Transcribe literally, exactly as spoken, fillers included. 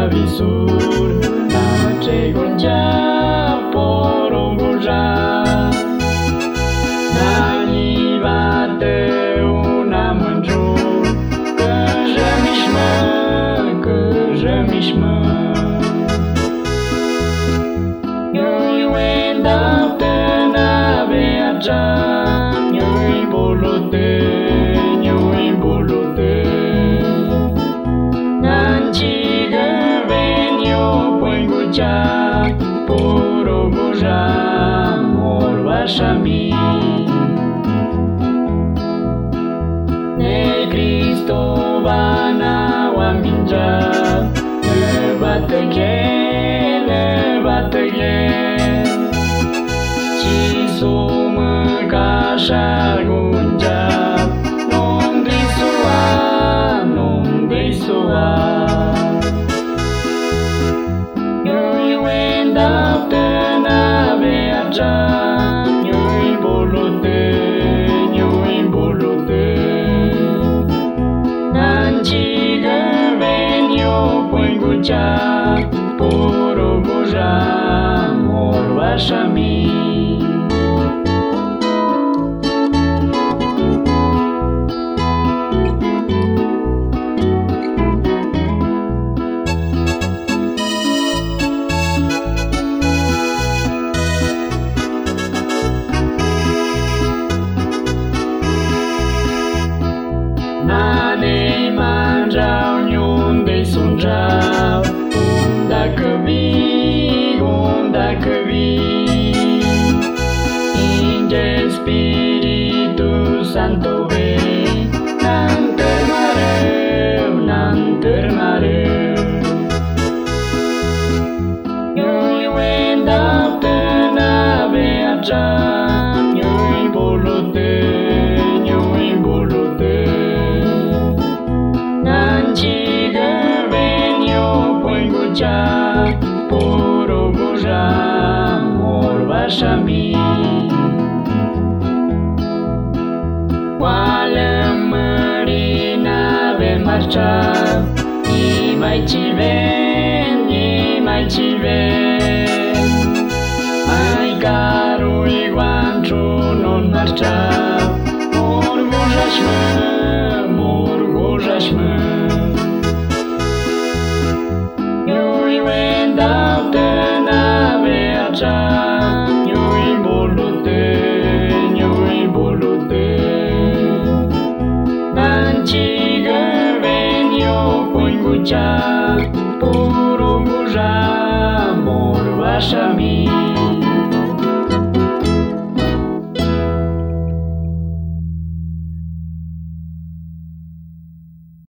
visuri, la ce gungea porunguja, na de una mânjur, că jămișmă, că jămișmă. Eu-i uendau te nave aja, eu-i bolute, eu-i bolute. Nanchiga venio poinguja, poroguja, morvașami. Ne Cristovana oaminja, ne batăghe, ne batăghe. Ci sumă ca șargunja, nu-mi desua, nu-mi desua. Eu-i uendau te nave aja, eu-i bolute, eu-i bolute. Nanchiga venio poinguja, poroguja, morvașami. Nanei manjau, unde sunjau, dacă vii, dacă vii, inge Spiritul Santo vei, n-antărmareu, n-antărmareu. Eu-i uendau te nave aja, eu-i bolute, eu-i bolute. Nanchiga venio poinguja, poroguja, morvașami. Oală mărina ve marcha, i mai civen, i mai civen. Mai carui guanciu non marcha, orgujașmă,